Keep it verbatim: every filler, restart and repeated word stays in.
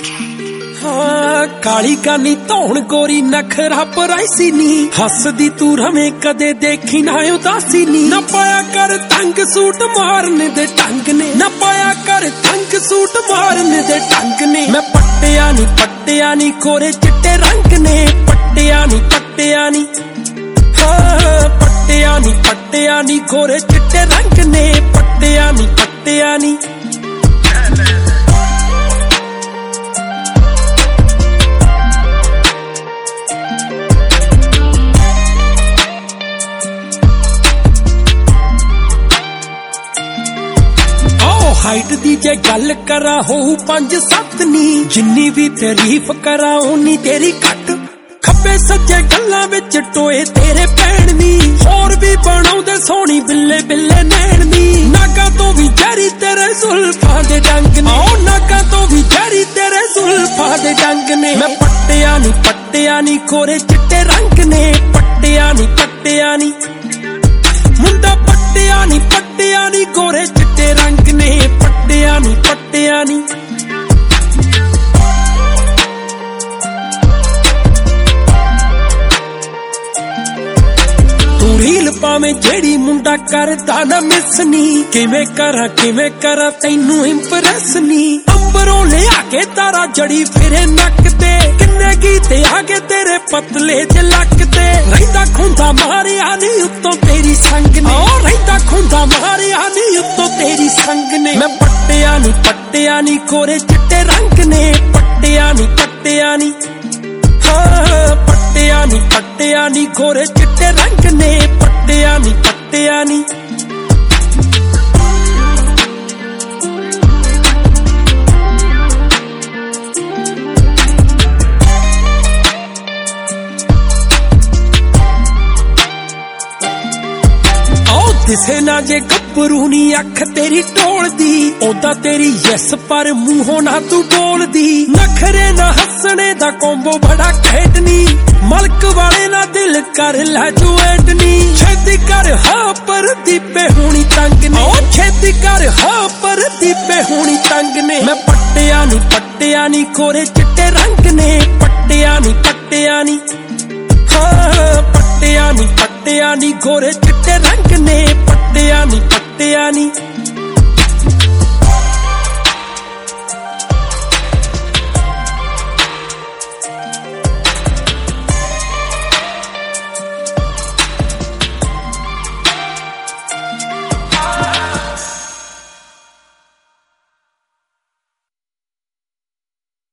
हाँ काली कानी धौन गोरी नखरा पराइसी नी हसदी तू रवे कदे देखी ना उदासी नी ना पाया कर तंग सूट मारने दे ढंग ने ना पाया कर तंग सूट मारने दे ढंग ने मैं पट्टिया नी पट्टिया नी कोरे चिट्टे रंग ने पट्टिया नी पट्टिया नी हाँ पट्टिया नी पट्टिया नी कोरे चिट्टे रंग ने पट्टिया नी पट्टिया नी हाइट दी जे गल करा हो पंज सत्त नी जिन्नी भी तारीफ करा उन्नी तेरी घट खब्बे सज्जे गल्लां विच टोए तेरे भैन नी होर भी बनाउंदे सोहनी बिल्ले बिल्ले नैन नी नागा तो भी जहरी तेरे जुल्फां दे डंग ने ओ नागा तो भी जहरी तेरे जुल्फां दे डंग ने मैं पट्टिया नी पट्टिया नी कोरे चिट्टे रंग ने पट्टिया नी पट्टिया नी मुंडा पट्टिया नी पट्टिया नी गोरे चिट्टे रंग ने पट्टिया नी पट्टिया नी तू रील पावे जेड़ी मुंडा करदा ना मिस नी किवें करा किवें करा तैनू इंप्रेस नी अंबरों ले आके तारा जड़ी फिरे नक ते किन्ने गीते आगे तेरे पतले च लक ते रहिंदा खुंदा मारिया नी उत्तों तेरी संग ने ओ रहिंदा खुंदा मारिया नी उत्तों तेरी संग ने मैं पट्टिया नी पट्टिया नी कोरे चिट्टे रंग ने पट्टिया नी पट्टिया नी हाँ पट्टिया नी पट्टिया नी कोरे चिट्टे रंग ने पट्टिया नी पट्टिया नी दिसे ना जे गब्बरू नी अख तेरी टोल दी ओदा तेरी यस पर मूहों ना तू डोल दी नखरे ना हसने दा कोंबो बड़ा खेडनी मलक वाले ना दिल कर लै जुएटनी छेती कर हाँ पर दीपे होनी तंग ने ओ छेती कर हाँ पर दीपे होनी तंग ने मैं पट्टिया नी पट्टिया नी कोरे चिट्टे रंग ने पट्टिया नी पट्टिया नी हाँ पट्टिया नी पट्टिया नी गोरे चिट्टे रंग ने पट्टिया नी पट्टिया नी